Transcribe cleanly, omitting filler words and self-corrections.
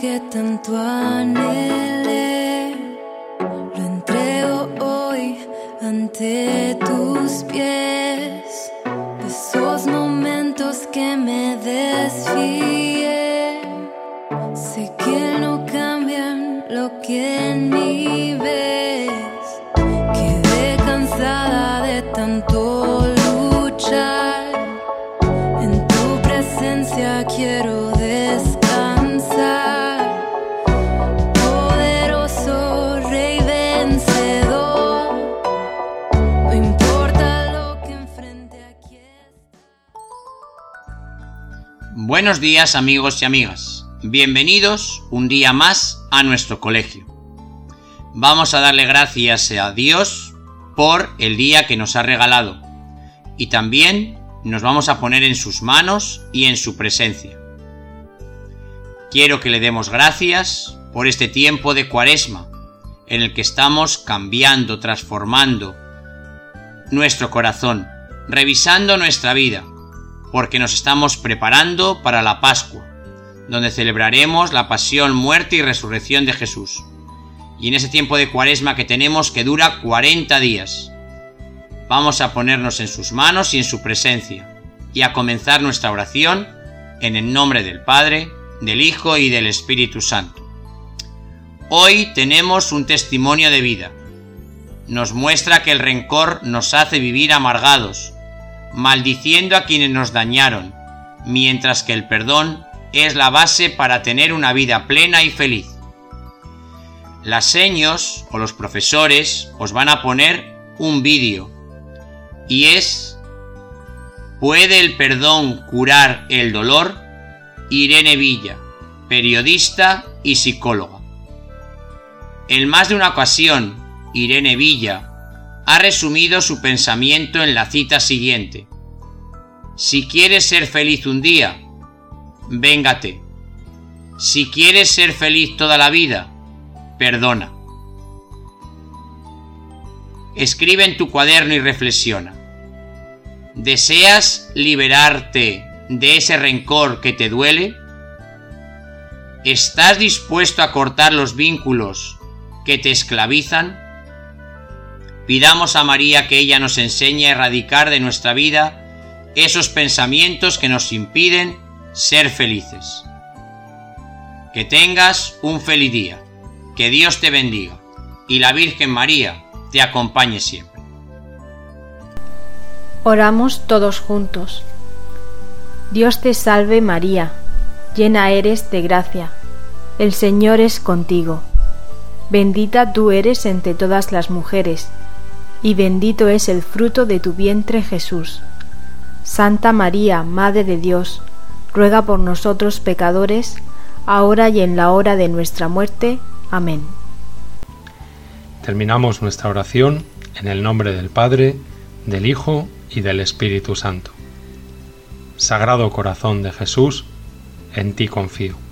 que tanto anhelé, lo entrego hoy ante tus pies. De esos momentos que me desfié, sé que no cambian lo que ni ves. Quedé cansada de tanto luchar, en tu presencia quiero descansar. Poderoso Rey vencedor, no importa lo que enfrente, aquí está. Buenos días, amigos y amigas. Bienvenidos un día más a nuestro colegio. Vamos a darle gracias a Dios por el día que nos ha regalado y también nos vamos a poner en sus manos y en su presencia. Quiero que le demos gracias por este tiempo de Cuaresma en el que estamos cambiando, transformando nuestro corazón, revisando nuestra vida, porque nos estamos preparando para la Pascua, donde celebraremos la pasión, muerte y resurrección de Jesús. Y en ese tiempo de Cuaresma que tenemos, que dura 40 días, vamos a ponernos en sus manos y en su presencia, y a comenzar nuestra oración en el nombre del Padre, del Hijo y del Espíritu Santo. Hoy tenemos un testimonio de vida. Nos muestra que el rencor nos hace vivir amargados, maldiciendo a quienes nos dañaron, mientras que el perdón es la base para tener una vida plena y feliz. Las seños o los profesores os van a poner un vídeo y es ¿Puede el perdón curar el dolor? Irene Villa, periodista y psicóloga. En más de una ocasión, Irene Villa ha resumido su pensamiento en la cita siguiente: si quieres ser feliz un día, véngate. Si quieres ser feliz toda la vida, perdona. Escribe en tu cuaderno y reflexiona. ¿Deseas liberarte de ese rencor que te duele? ¿Estás dispuesto a cortar los vínculos que te esclavizan? Pidamos a María que ella nos enseñe a erradicar de nuestra vida esos pensamientos que nos impiden ser felices. Que tengas un feliz día. Que Dios te bendiga y la Virgen María te acompañe siempre. Oramos todos juntos. Dios te salve María, llena eres de gracia, el Señor es contigo. Bendita tú eres entre todas las mujeres, y bendito es el fruto de tu vientre Jesús. Santa María, Madre de Dios, ruega por nosotros pecadores, ahora y en la hora de nuestra muerte. Amén. Terminamos nuestra oración en el nombre del Padre, del Hijo y del Espíritu Santo. Sagrado Corazón de Jesús, en ti confío.